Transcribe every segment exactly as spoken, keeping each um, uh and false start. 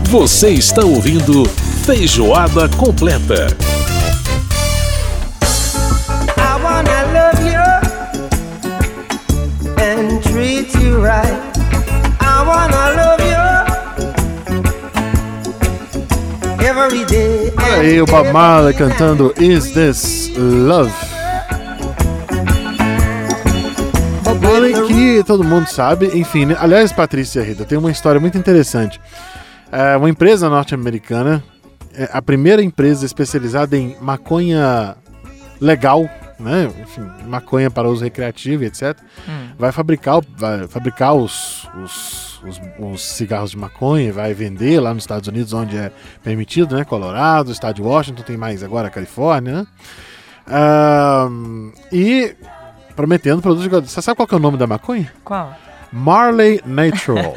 Você está ouvindo Feijoada Completa. I wanna love you and treat you right. I wanna love you every day. Olha aí o Bob Marley cantando Is This Love? Bob Marley que todo mundo sabe, enfim, né? Aliás, Patrícia Rita, tem uma história muito interessante. É uma empresa norte-americana, é a primeira empresa especializada em maconha legal, né? Enfim, maconha para uso recreativo, etcétera. Hum. Vai fabricar, vai fabricar os, os, os, os cigarros de maconha, vai vender lá nos Estados Unidos, onde é permitido, né? Colorado, estado de Washington, tem mais agora a Califórnia, né? Um, e prometendo produtos de... Você sabe qual que é o nome da maconha? Qual? Marley Natural.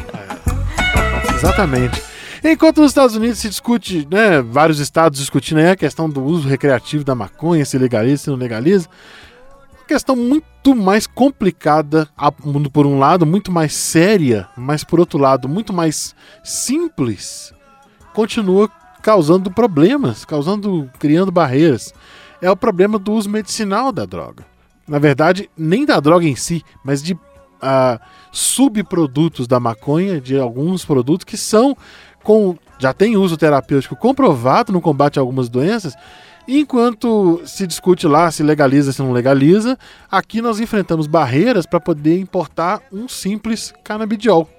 é, exatamente. Enquanto nos Estados Unidos se discute, né, vários estados discutindo aí a questão do uso recreativo da maconha, se legaliza, se não legaliza, uma questão muito mais complicada, por um lado, muito mais séria, mas por outro lado, muito mais simples, continua causando problemas, causando, criando barreiras. É o problema do uso medicinal da droga. Na verdade, nem da droga em si, mas de uh, subprodutos da maconha, de alguns produtos que são com, já tem uso terapêutico comprovado no combate a algumas doenças. Enquanto se discute lá se legaliza, se não legaliza, aqui nós enfrentamos barreiras para poder importar um simples canabidiol.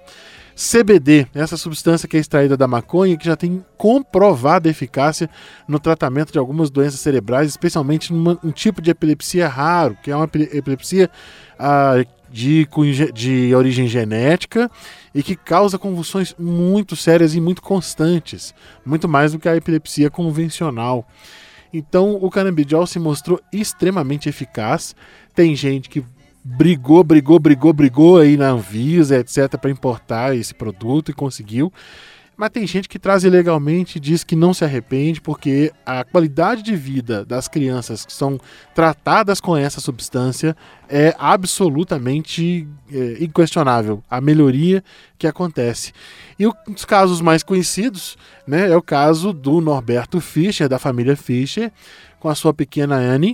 C B D, essa substância que é extraída da maconha, que já tem comprovada eficácia no tratamento de algumas doenças cerebrais, especialmente num um tipo de epilepsia raro, que é uma epilepsia ah, de, de origem genética e que causa convulsões muito sérias e muito constantes, muito mais do que a epilepsia convencional. Então o canabidiol se mostrou extremamente eficaz. Tem gente que brigou, brigou, brigou, brigou aí na Anvisa, etcétera, para importar esse produto e conseguiu. Mas tem gente que traz ilegalmente e diz que não se arrepende porque a qualidade de vida das crianças que são tratadas com essa substância é absolutamente é, inquestionável. A melhoria que acontece. E um dos casos mais conhecidos, né, é o caso do Norberto Fischer, da família Fischer, com a sua pequena Annie,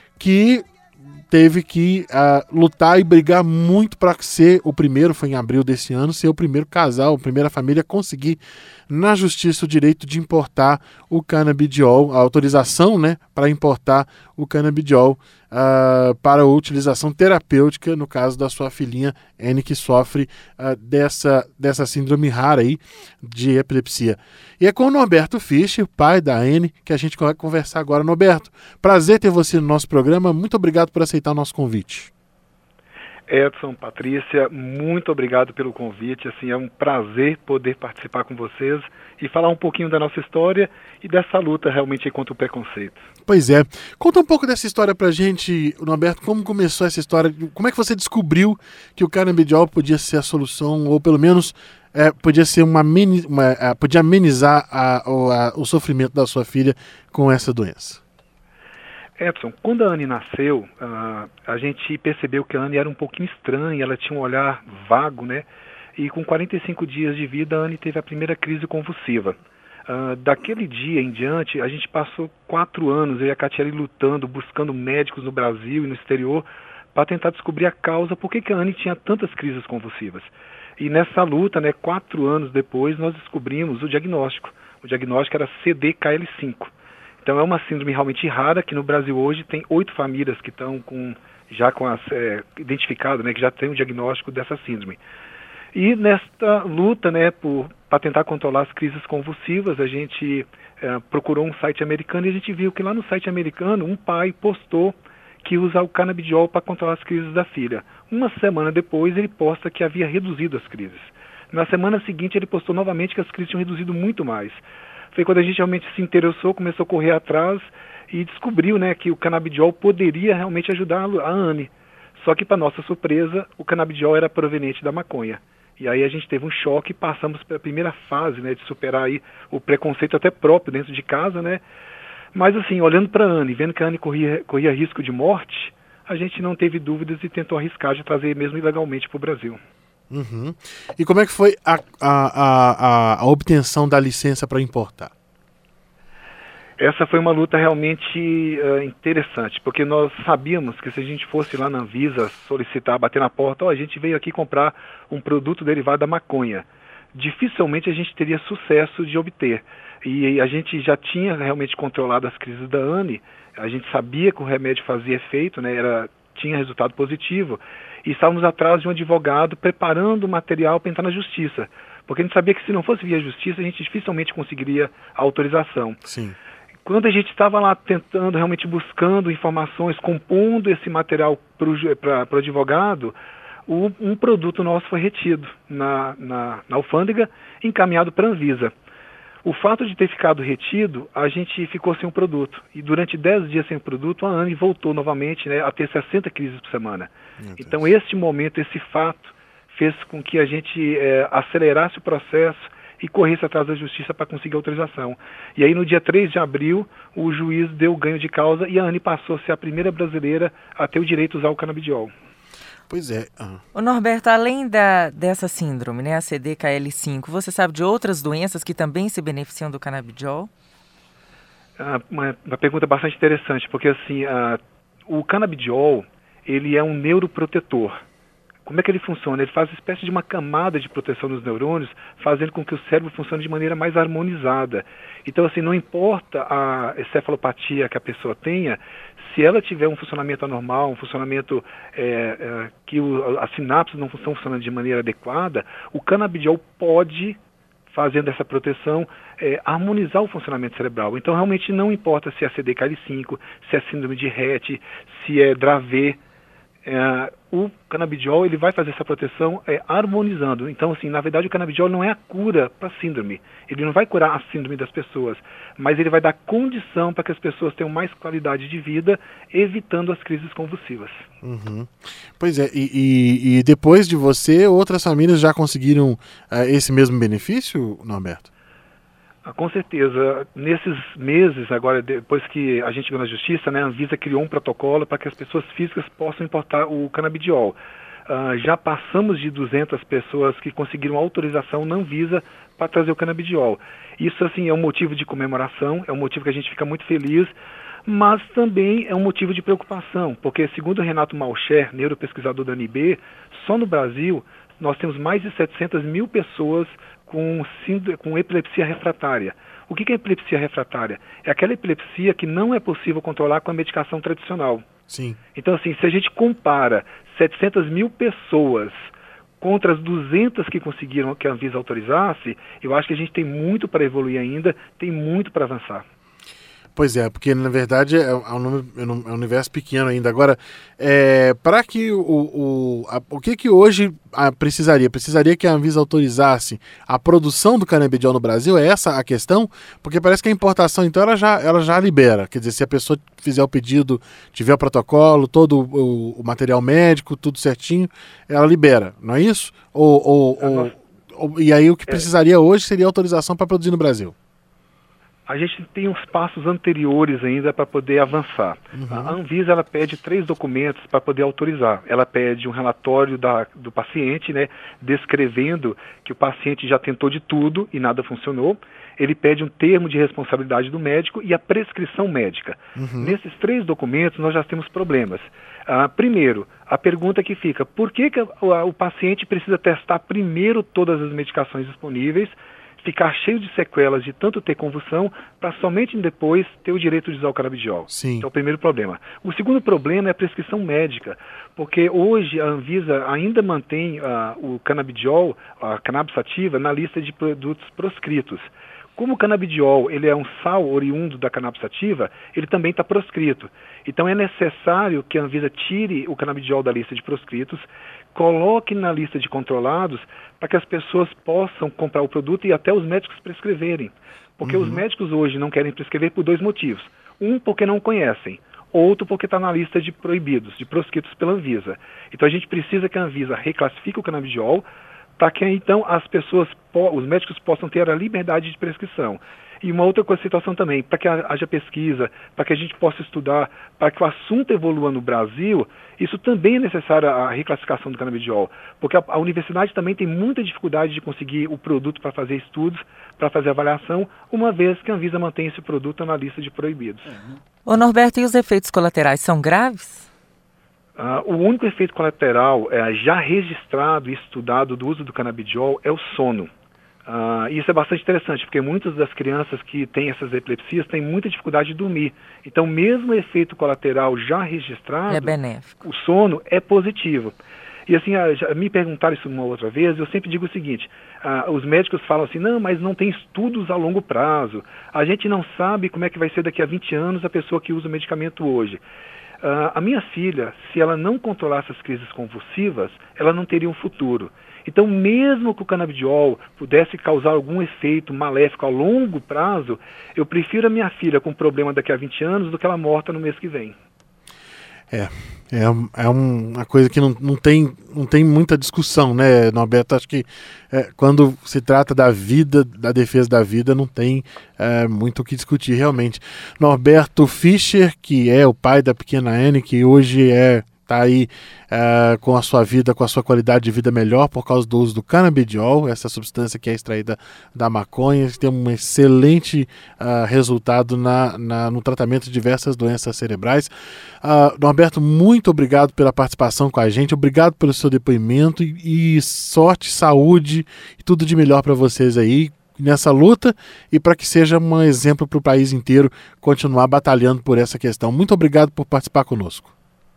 que teve que uh, lutar e brigar muito para ser o primeiro, foi em abril desse ano, ser o primeiro casal, a primeira família a conseguir na justiça o direito de importar o canabidiol, a autorização, né, para importar o canabidiol uh, para a utilização terapêutica, no caso da sua filhinha Annie, que sofre uh, dessa, dessa síndrome rara aí de epilepsia. E é com o Norberto Fischer, pai da Annie, que a gente vai conversar agora. Norberto, prazer ter você no nosso programa, muito obrigado por aceitar o nosso convite. Edson, Patrícia, muito obrigado pelo convite. Assim, é um prazer poder participar com vocês e falar um pouquinho da nossa história e dessa luta realmente contra o preconceito. Pois é. Conta um pouco dessa história pra gente, Norberto. Como começou essa história? Como é que você descobriu que o canabidiol podia ser a solução, ou pelo menos é, podia ser uma, uma é, podia amenizar a, a, o sofrimento da sua filha com essa doença? Edson, quando a Annie nasceu, uh, a gente percebeu que a Annie era um pouquinho estranha, ela tinha um olhar vago, né? E com quarenta e cinco dias de vida, a Annie teve a primeira crise convulsiva. Uh, daquele dia em diante, a gente passou quatro anos, eu e a Catiele lutando, buscando médicos no Brasil e no exterior, para tentar descobrir a causa, por que que a Annie tinha tantas crises convulsivas. E nessa luta, né, quatro anos depois, nós descobrimos o diagnóstico. O diagnóstico era C D K L cinco. Então é uma síndrome realmente rara, que no Brasil hoje tem oito famílias que estão com, já com as, é, identificado, né, que já tem o diagnóstico dessa síndrome. E nesta luta, né, para tentar controlar as crises convulsivas, a gente é, procurou um site americano e a gente viu que lá no site americano um pai postou que usa o canabidiol para controlar as crises da filha. Uma semana depois ele posta que havia reduzido as crises. Na semana seguinte ele postou novamente que as crises tinham reduzido muito mais. Foi quando a gente realmente se interessou, começou a correr atrás e descobriu, né, que o canabidiol poderia realmente ajudar a Annie. Só que, para nossa surpresa, o canabidiol era proveniente da maconha. E aí a gente teve um choque e passamos pela primeira fase, né, de superar aí o preconceito até próprio dentro de casa, né. Mas assim, olhando para a Annie, vendo que a Annie corria, corria risco de morte, a gente não teve dúvidas e tentou arriscar de trazer mesmo ilegalmente para o Brasil. Uhum. E como é que foi a, a, a, a obtenção da licença para importar? Essa foi uma luta realmente uh, interessante, porque nós sabíamos que se a gente fosse lá na Anvisa solicitar, bater na porta, ó, a gente veio aqui comprar um produto derivado da maconha, dificilmente a gente teria sucesso de obter. E a gente já tinha realmente controlado as crises da ANI, a gente sabia que o remédio fazia efeito, né, era, tinha resultado positivo, e estávamos atrás de um advogado preparando o material para entrar na justiça, porque a gente sabia que se não fosse via justiça, a gente dificilmente conseguiria a autorização. Sim. Quando a gente estava lá tentando, realmente buscando informações, compondo esse material para o advogado, o, um produto nosso foi retido na, na, na alfândega, encaminhado para a Anvisa. O fato de ter ficado retido, a gente ficou sem o produto. E durante dez dias sem o produto, a ANI voltou novamente, né, a ter sessenta crises por semana. Então, este momento, esse fato, fez com que a gente é, acelerasse o processo e corresse atrás da justiça para conseguir a autorização. E aí, no dia três de abril, o juiz deu ganho de causa e a ANI passou a ser a primeira brasileira a ter o direito de usar o canabidiol. Pois é. Ah. Ô Norberto, além da, dessa síndrome, né, a C D K L cinco, você sabe de outras doenças que também se beneficiam do canabidiol? Ah, uma, uma pergunta bastante interessante, porque assim, ah, o canabidiol, ele é um neuroprotetor. Como é que ele funciona? Ele faz uma espécie de uma camada de proteção nos neurônios, fazendo com que o cérebro funcione de maneira mais harmonizada. Então, assim, não importa a encefalopatia que a pessoa tenha, se ela tiver um funcionamento anormal, um funcionamento é, é, que o, as sinapses não estão funcionando de maneira adequada, o canabidiol pode, fazendo essa proteção, é, harmonizar o funcionamento cerebral. Então, realmente não importa se é C D K L cinco, se é síndrome de Rett, se é Dravet, É, o canabidiol ele vai fazer essa proteção é, harmonizando. Então, assim, na verdade, o canabidiol não é a cura para a síndrome. Ele não vai curar a síndrome das pessoas, mas ele vai dar condição para que as pessoas tenham mais qualidade de vida, evitando as crises convulsivas. Uhum. Pois é, e, e, e depois de você, outras famílias já conseguiram uh, esse mesmo benefício, Norberto? Com certeza. Nesses meses, agora, depois que a gente ganhou na justiça, né, a Anvisa criou um protocolo para que as pessoas físicas possam importar o canabidiol. Uh, já passamos de duzentas pessoas que conseguiram autorização na Anvisa para trazer o canabidiol. Isso, assim, é um motivo de comemoração, é um motivo que a gente fica muito feliz, mas também é um motivo de preocupação, porque, segundo o Renato Malcher, neuropesquisador da A N I B, só no Brasil nós temos mais de setecentas mil pessoas com, com epilepsia refratária. O que é epilepsia refratária? É aquela epilepsia que não é possível controlar com a medicação tradicional. Sim. Então, assim, se a gente compara setecentas mil pessoas contra as duzentas que conseguiram que a Anvisa autorizasse, eu acho que a gente tem muito para evoluir ainda, tem muito para avançar. Pois é, porque na verdade é um, é um universo pequeno ainda. Agora, é, para que o, o, a, o que que hoje a, precisaria? Precisaria que a Anvisa autorizasse a produção do canabidiol no Brasil? É essa a questão? Porque parece que a importação, então, ela já, ela já libera. Quer dizer, se a pessoa fizer o pedido, tiver o protocolo, todo o, o material médico, tudo certinho, ela libera, não é isso? Ou, ou, ou, nossa... ou, e aí o que precisaria hoje seria autorização para produzir no Brasil? A gente tem uns passos anteriores ainda para poder avançar. Uhum. A Anvisa ela pede três documentos para poder autorizar. Ela pede um relatório da, do paciente, né, descrevendo que o paciente já tentou de tudo e nada funcionou. Ele pede um termo de responsabilidade do médico e a prescrição médica. Uhum. Nesses três documentos nós já temos problemas. Ah, primeiro, a pergunta que fica, por que, que o, o paciente precisa testar primeiro todas as medicações disponíveis, ficar cheio de sequelas de tanto ter convulsão, para somente depois ter o direito de usar o canabidiol? Sim. Então, é o primeiro problema. O segundo problema é a prescrição médica, porque hoje a Anvisa ainda mantém uh, o canabidiol, a cannabis sativa, na lista de produtos proscritos. Como o canabidiol ele é um sal oriundo da cannabis sativa, ele também está proscrito. Então é necessário que a Anvisa tire o canabidiol da lista de proscritos, coloque na lista de controlados para que as pessoas possam comprar o produto e até os médicos prescreverem. Porque uhum. os médicos hoje não querem prescrever por dois motivos. Um, porque não conhecem. Outro, porque está na lista de proibidos, de proscritos pela Anvisa. Então a gente precisa que a Anvisa reclassifique o canabidiol para que então as pessoas, os médicos possam ter a liberdade de prescrição. E uma outra coisa, situação também, para que haja pesquisa, para que a gente possa estudar, para que o assunto evolua no Brasil, isso também é necessário a reclassificação do canabidiol, porque a, a universidade também tem muita dificuldade de conseguir o produto para fazer estudos, para fazer avaliação, uma vez que a Anvisa mantém esse produto na lista de proibidos. Ô Norberto, e os efeitos colaterais são graves? Uh, o único efeito colateral é, já registrado e estudado do uso do canabidiol é o sono. Uh, isso é bastante interessante, porque muitas das crianças que têm essas epilepsias têm muita dificuldade de dormir. Então, mesmo o efeito colateral já registrado, é benéfico. O sono é positivo. E assim, uh, já me perguntaram isso uma outra vez, eu sempre digo o seguinte, uh, os médicos falam assim, não, mas não tem estudos a longo prazo, a gente não sabe como é que vai ser daqui a vinte anos a pessoa que usa o medicamento hoje. Uh, a minha filha, se ela não controlasse as crises convulsivas, ela não teria um futuro. Então, mesmo que o canabidiol pudesse causar algum efeito maléfico a longo prazo, eu prefiro a minha filha com problema daqui a vinte anos do que ela morta no mês que vem. É, é, é uma coisa que não, não, tem, não tem muita discussão, né, Norberto? Acho que é, quando se trata da vida, da defesa da vida, não tem é, muito o que discutir, realmente. Norberto Fischer, que é o pai da pequena Anne, que hoje é... está aí uh, com a sua vida, com a sua qualidade de vida melhor por causa do uso do canabidiol, essa substância que é extraída da maconha, que tem um excelente uh, resultado na, na, no tratamento de diversas doenças cerebrais. Uh, Norberto, muito obrigado pela participação com a gente, obrigado pelo seu depoimento e, e sorte, saúde e tudo de melhor para vocês aí nessa luta e para que seja um exemplo para o país inteiro continuar batalhando por essa questão. Muito obrigado por participar conosco.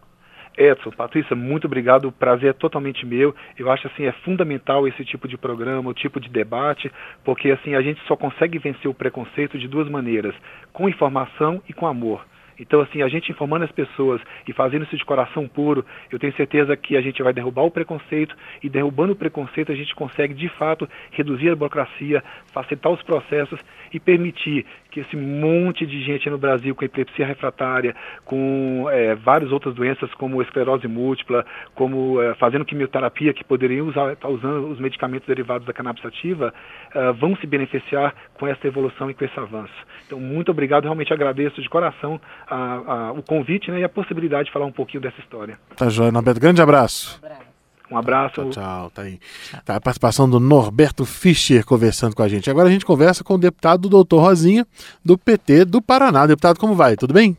Edson, Patrícia, muito obrigado, o prazer é totalmente meu. Eu acho assim, é fundamental esse tipo de programa, o tipo de debate, porque assim a gente só consegue vencer o preconceito de duas maneiras, com informação e com amor. Então, assim, a gente informando as pessoas e fazendo isso de coração puro, eu tenho certeza que a gente vai derrubar o preconceito e derrubando o preconceito a gente consegue, de fato, reduzir a burocracia, facilitar os processos e permitir que esse monte de gente no Brasil com epilepsia refratária, com é, várias outras doenças como esclerose múltipla, como é, fazendo quimioterapia, que poderiam usar, estar usando os medicamentos derivados da cannabis sativa, uh, vão se beneficiar com essa evolução e com esse avanço. Então, muito obrigado, realmente agradeço de coração a, a, o convite, né, e a possibilidade de falar um pouquinho dessa história. Tá joia, Norberto. Grande abraço. Um abraço. Um abraço. Tchau, tchau, tá aí. Tá a participação do Norberto Fischer conversando com a gente. Agora a gente conversa com o deputado doutor Rosinha, do P T do Paraná. Deputado, como vai? Tudo bem?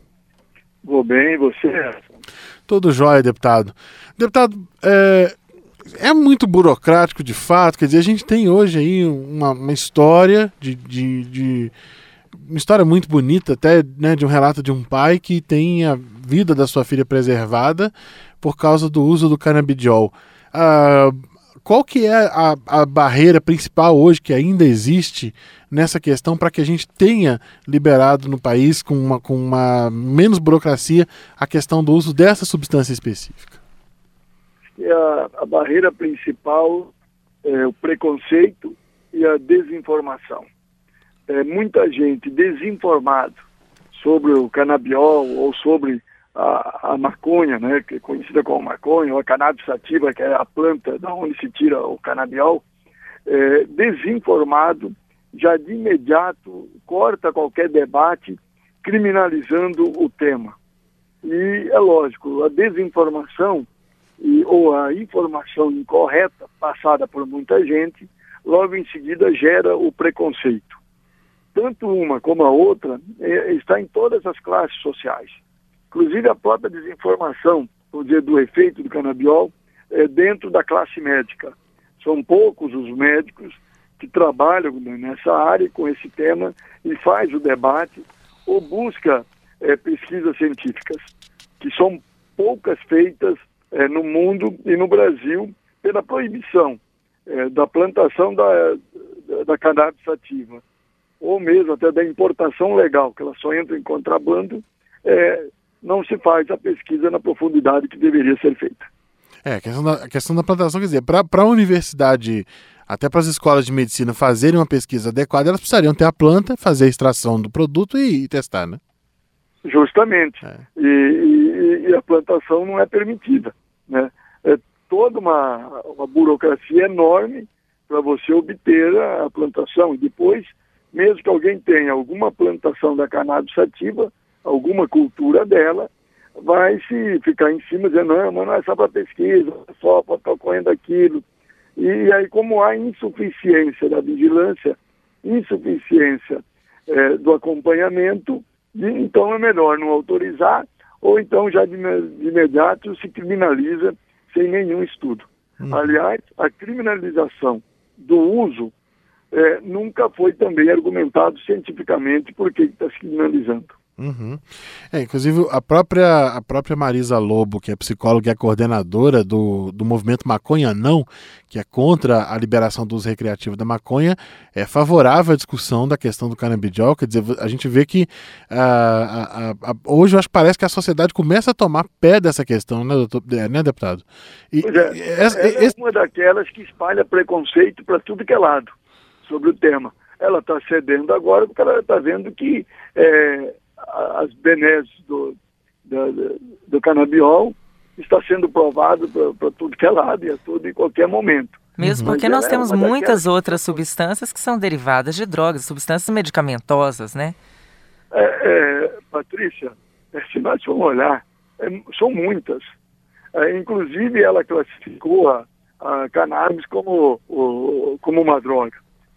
Vou bem, e você? Tudo jóia, deputado. Deputado, é, é muito burocrático de fato, quer dizer, a gente tem hoje aí uma, uma história de, de, de uma história muito bonita, até, né, de um relato de um pai que tem a vida da sua filha preservada por causa do uso do canabidiol. Ah, qual que é a, a barreira principal hoje que ainda existe nessa questão para que a gente tenha liberado no país com uma, com uma menos burocracia a questão do uso dessa substância específica? A, a barreira principal é o preconceito e a desinformação. É, muita gente desinformada sobre o canabiol ou sobre A, a maconha, né, que é conhecida como maconha, ou a cannabis sativa, que é a planta da onde se tira o canabiol, é, desinformado, já de imediato corta qualquer debate criminalizando o tema. E é lógico, a desinformação e, ou a informação incorreta passada por muita gente, logo em seguida gera o preconceito. Tanto uma como a outra é, está em todas as classes sociais. Inclusive a própria desinformação, vamos dizer, do efeito do canabiol é, dentro da classe médica. São poucos os médicos que trabalham nessa área com esse tema e faz o debate ou busca é, pesquisas científicas, que são poucas feitas é, no mundo e no Brasil pela proibição é, da plantação da, da, da cannabis sativa, ou mesmo até da importação legal, que ela só entra em contrabando, é, não se faz a pesquisa na profundidade que deveria ser feita. É, a questão da, a questão da plantação, quer dizer, para a universidade, até para as escolas de medicina fazerem uma pesquisa adequada, elas precisariam ter a planta, fazer a extração do produto e, e testar, né? Justamente. É. E, e, e a plantação não é permitida, né? É toda uma, uma burocracia enorme para você obter a plantação. E depois mesmo que alguém tenha alguma plantação da cannabis sativa, alguma cultura dela, vai se ficar em cima dizendo, não, mas não é só para pesquisa, é só para estar correndo aquilo. E aí, como há insuficiência da vigilância, insuficiência é, do acompanhamento, então é melhor não autorizar, ou então já de, de imediato se criminaliza sem nenhum estudo. Uhum. Aliás, a criminalização do uso é, nunca foi também argumentado cientificamente por que está se criminalizando. Uhum. É, inclusive a própria, a própria Marisa Lobo, que é psicóloga e é coordenadora do, do movimento Maconha Não, que é contra a liberação do uso recreativo da maconha, é favorável à discussão da questão do canabidiol. Quer dizer, a gente vê que uh, a, a, a, hoje eu acho que parece que a sociedade começa a tomar pé dessa questão, né, doutor, né deputado? E, pois é, essa, ela é esse... uma daquelas que espalha preconceito para tudo que é lado sobre o tema. Ela está cedendo agora porque ela está vendo que é, as benesses do, do, do canabiol está sendo provado para tudo que é lado e a todo e qualquer momento. Mesmo porque Mas nós é temos uma muitas daquelas... outras substâncias que são derivadas de drogas, substâncias medicamentosas, né? É, é, Patrícia, se nós formos olhar, é, são muitas. É, inclusive, ela classificou a, a cannabis como, o, como uma droga.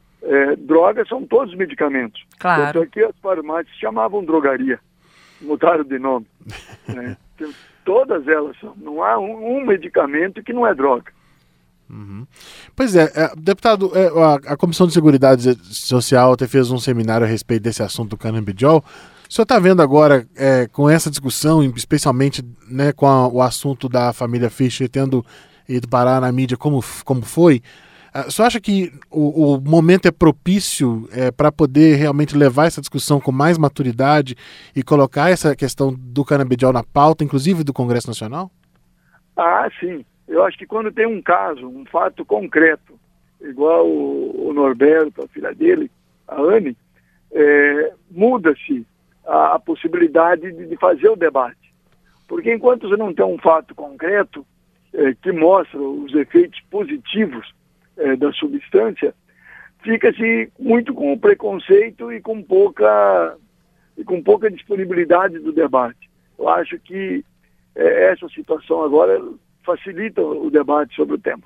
É, drogas são todos medicamentos. Claro. Tanto é que as farmácias chamavam drogaria, mudaram de nome. Né? Todas elas são. Não há um, um medicamento que não é droga. Uhum. Pois é, é deputado, é, a, a Comissão de Seguridade Social até fez um seminário a respeito desse assunto do canabidiol. O senhor está vendo agora, é, com essa discussão, especialmente, né, com a, o assunto da família Fischer tendo ido parar na mídia como, como foi, o senhor acha que o, o momento é propício é, para poder realmente levar essa discussão com mais maturidade e colocar essa questão do canabidiol na pauta, inclusive do Congresso Nacional? Ah, sim. Eu acho que quando tem um caso, um fato concreto, igual o, o Norberto, a filha dele, a Anne, é, muda-se a, a possibilidade de, de fazer o debate. Porque enquanto você não tem um fato concreto é, que mostra os efeitos positivos é, da substância, fica-se muito com o preconceito e com pouca, e com pouca disponibilidade do debate. Eu acho que é, essa situação agora facilita o debate sobre o tema.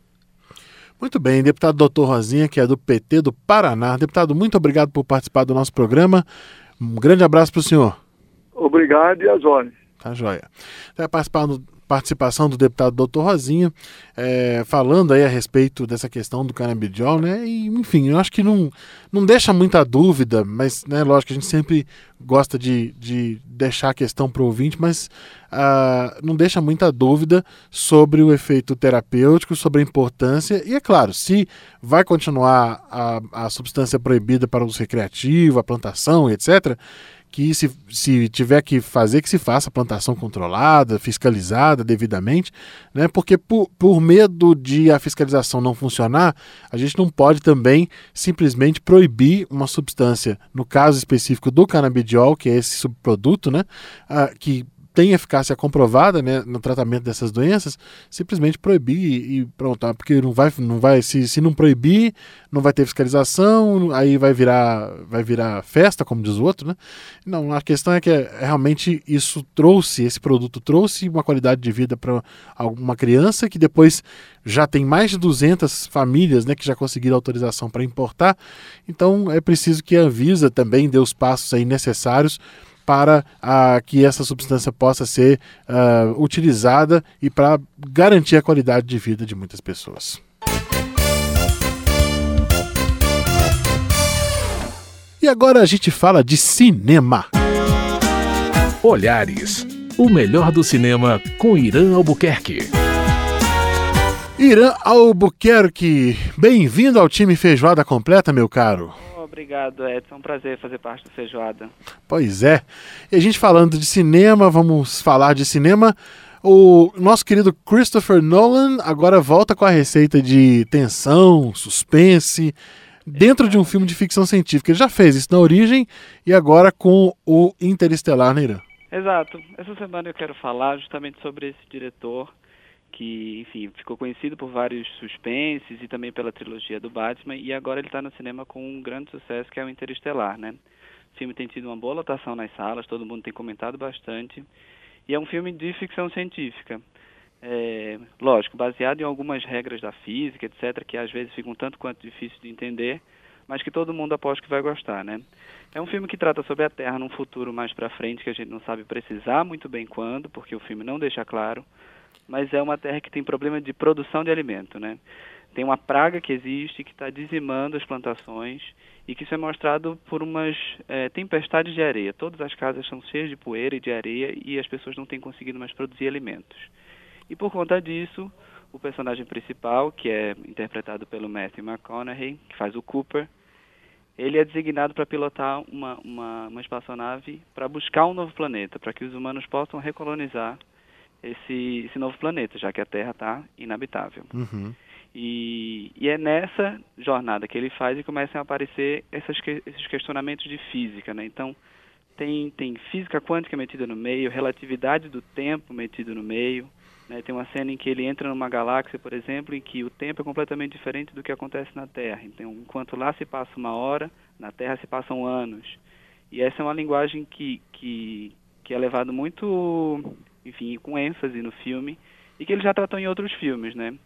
Muito bem, deputado doutor Rosinha, que é do P T do Paraná. Deputado, muito obrigado por participar do nosso programa. Um grande abraço para o senhor. Obrigado e às ordens. Tá joia. Vai participar do participação do deputado doutor Rosinha, é, falando aí a respeito dessa questão do canabidiol, né? E, enfim, eu acho que não, não deixa muita dúvida, mas, né, lógico que a gente sempre gosta de, de deixar a questão para o ouvinte, mas uh, não deixa muita dúvida sobre o efeito terapêutico, sobre a importância, e é claro, se vai continuar a, a substância proibida para uso recreativo, a plantação, etcétera, que se, se tiver que fazer, que se faça plantação controlada, fiscalizada devidamente, né? Porque por, por medo de a fiscalização não funcionar, a gente não pode também simplesmente proibir uma substância, no caso específico do canabidiol, que é esse subproduto, né? Ah, que tem eficácia comprovada, né, no tratamento dessas doenças, simplesmente proibir e, e pronto, porque não vai, não vai se, se não proibir, não vai ter fiscalização, aí vai virar, vai virar festa, como diz o outro, né? Não, a questão é que é, realmente isso trouxe, esse produto trouxe uma qualidade de vida para uma criança que depois já tem mais de duzentas famílias, né, que já conseguiram autorização para importar, então é preciso que a Anvisa também dê os passos aí necessários para uh, que essa substância possa ser uh, utilizada e para garantir a qualidade de vida de muitas pessoas. E agora a gente fala de cinema. Olhares, o melhor do cinema com Irã Albuquerque. Irã Albuquerque, bem-vindo ao time Feijoada Completa, meu caro. Obrigado, Edson. É um prazer fazer parte do Feijoada. Pois é. E a gente falando de cinema, vamos falar de cinema. O nosso querido Christopher Nolan agora volta com a receita de tensão, suspense, dentro de um filme de ficção científica. Ele já fez isso na Origem e agora com o Interestelar, né, Irã? Exato. Essa semana eu quero falar justamente sobre esse diretor que, enfim, ficou conhecido por vários suspenses e também pela trilogia do Batman, e agora ele está no cinema com um grande sucesso, que é o Interestelar, né? O filme tem tido uma boa lotação nas salas, todo mundo tem comentado bastante, e é um filme de ficção científica. É, lógico, baseado em algumas regras da física, etcétera, que às vezes ficam um tanto quanto difíceis de entender, mas que todo mundo aposta que vai gostar, né? É um filme que trata sobre a Terra num futuro mais pra frente, que a gente não sabe precisar muito bem quando, porque o filme não deixa claro, mas é uma Terra que tem problema de produção de alimento, né? Tem uma praga que existe, que está dizimando as plantações, e que isso é mostrado por umas é, tempestades de areia. Todas as casas são cheias de poeira e de areia, e as pessoas não têm conseguido mais produzir alimentos. E por conta disso, o personagem principal, que é interpretado pelo Matthew McConaughey, que faz o Cooper, ele é designado para pilotar uma, uma, uma espaçonave para buscar um novo planeta, para que os humanos possam recolonizar esse, esse novo planeta, já que a Terra está inabitável. Uhum. E, e é nessa jornada que ele faz e começam a aparecer essas, esses questionamentos de física, né? Então, tem, tem física quântica metida no meio, relatividade do tempo metido no meio, né? Tem uma cena em que ele entra numa galáxia, por exemplo, em que o tempo é completamente diferente do que acontece na Terra. Então, enquanto lá se passa uma hora, na Terra se passam anos. E essa é uma linguagem que, que, que é levada muito, enfim, com ênfase no filme, e que ele já tratou em outros filmes, né?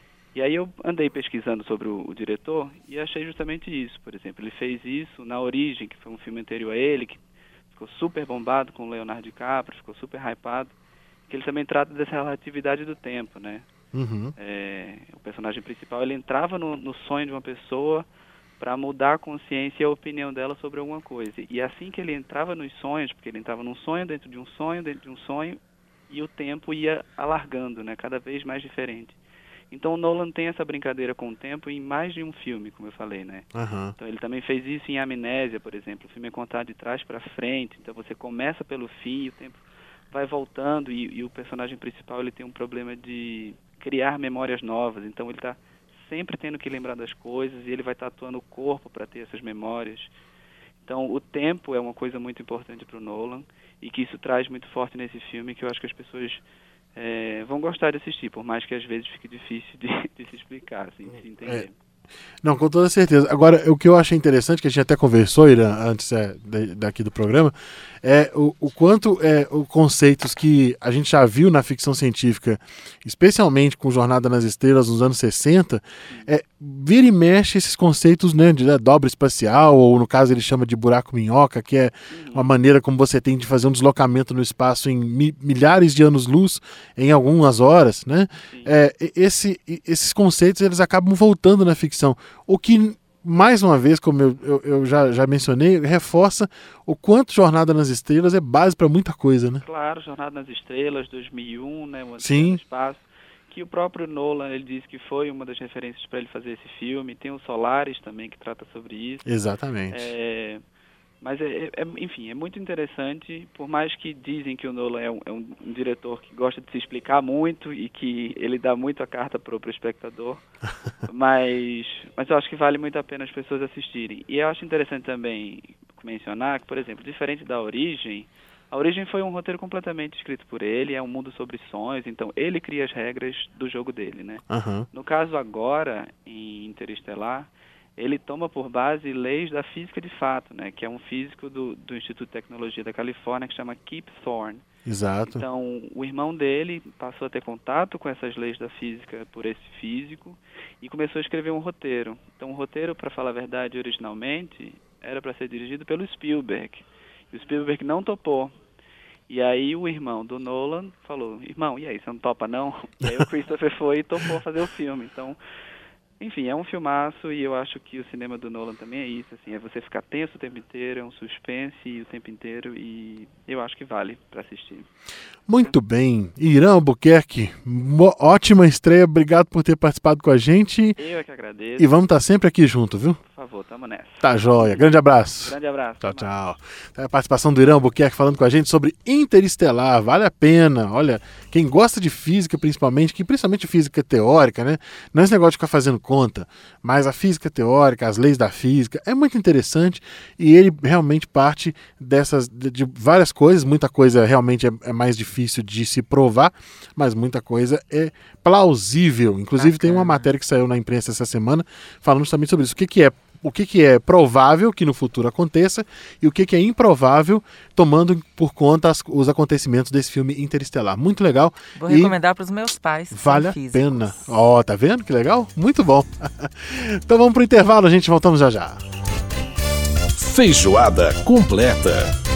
E aí eu andei pesquisando sobre o, o diretor e achei justamente isso. Por exemplo, ele fez isso na Origem, que foi um filme anterior a ele, que ficou super bombado com o Leonardo DiCaprio, ficou super hypado, que ele também trata dessa relatividade do tempo, né? Uhum. É, o personagem principal, ele entrava no, no sonho de uma pessoa para mudar a consciência e a opinião dela sobre alguma coisa. E assim que ele entrava nos sonhos, porque ele entrava num sonho dentro de um sonho, dentro de um sonho, e o tempo ia alargando, né? Cada vez mais diferente. Então o Nolan tem essa brincadeira com o tempo em mais de um filme, como eu falei, né? Uhum. Então ele também fez isso em Amnésia, por exemplo. O filme é contado de trás para frente, então você começa pelo fim e o tempo vai voltando, e, e o personagem principal ele tem um problema de criar memórias novas, então ele está sempre tendo que lembrar das coisas e ele vai tatuando o corpo para ter essas memórias. Então o tempo é uma coisa muito importante para o Nolan e que isso traz muito forte nesse filme, que eu acho que as pessoas é, vão gostar de assistir, por mais que às vezes fique difícil de, de se explicar, assim, de se entender. É. Não, com toda certeza. Agora, o que eu achei interessante, que a gente até conversou, Irã, antes é, daqui do programa, é o, o quanto é, os conceitos que a gente já viu na ficção científica, especialmente com Jornada nas Estrelas nos anos sessenta, é, vira e mexe esses conceitos, né, de né, dobra espacial, ou no caso ele chama de buraco-minhoca, que é uma maneira como você tem de fazer um deslocamento no espaço em mi, milhares de anos-luz em algumas horas, né? É, esse, esses conceitos eles acabam voltando na ficção, o que, mais uma vez, como eu, eu, eu já, já mencionei, reforça o quanto Jornada nas Estrelas é base para muita coisa, né? Claro, Jornada nas Estrelas, dois mil e um, né, uma Sim. espaço, que o próprio Nolan, ele disse que foi uma das referências para ele fazer esse filme. Tem o Solaris também, que trata sobre isso. Exatamente. É, mas, é, é, enfim, é muito interessante, por mais que dizem que o Nolan é um, é um, um diretor que gosta de se explicar muito e que ele dá muito a carta para o espectador, mas, mas eu acho que vale muito a pena as pessoas assistirem. E eu acho interessante também mencionar que, por exemplo, diferente da Origem, a Origem foi um roteiro completamente escrito por ele, é um mundo sobre sonhos, então ele cria as regras do jogo dele, né? Uhum. No caso agora, em Interestelar, ele toma por base leis da física de fato, né? Que é um físico do, do Instituto de Tecnologia da Califórnia que chama Kip Thorne. Exato. Então, o irmão dele passou a ter contato com essas leis da física por esse físico e começou a escrever um roteiro. Então, o roteiro, para falar a verdade, originalmente, era para ser dirigido pelo Spielberg. E o Spielberg não topou. E aí o irmão do Nolan falou, irmão, e aí, você não topa não? E aí o Christopher foi e topou fazer o filme. Então, enfim, é um filmaço e eu acho que o cinema do Nolan também é isso, assim, é você ficar tenso o tempo inteiro, é um suspense o tempo inteiro e eu acho que vale para assistir. Muito bem. Irã Albuquerque, ótima estreia, obrigado por ter participado com a gente. Eu é que agradeço. E vamos estar sempre aqui junto, viu? Por favor, tamo Vamos nessa. Tá joia. Grande abraço. Grande abraço. Tchau, tchau. A participação do Irã Albuquerque falando com a gente sobre Interestelar. Vale a pena. Olha, quem gosta de física, principalmente, que principalmente física teórica, né? Não é esse negócio de ficar fazendo conta, mas a física teórica, as leis da física, é muito interessante e ele realmente parte dessas, de, de várias coisas. Muita coisa realmente é, é mais difícil de se provar, mas muita coisa é plausível. Inclusive, tem uma matéria que saiu na imprensa essa semana falando justamente sobre isso. O que, que é O que, que é provável que no futuro aconteça e o que, que é improvável, tomando por conta as, os acontecimentos desse filme Interestelar. Muito legal. Vou e recomendar para os meus pais. Vale a pena. Ó, oh, tá vendo que legal? Muito bom. Então vamos pro intervalo, a gente voltamos já já. Feijoada completa.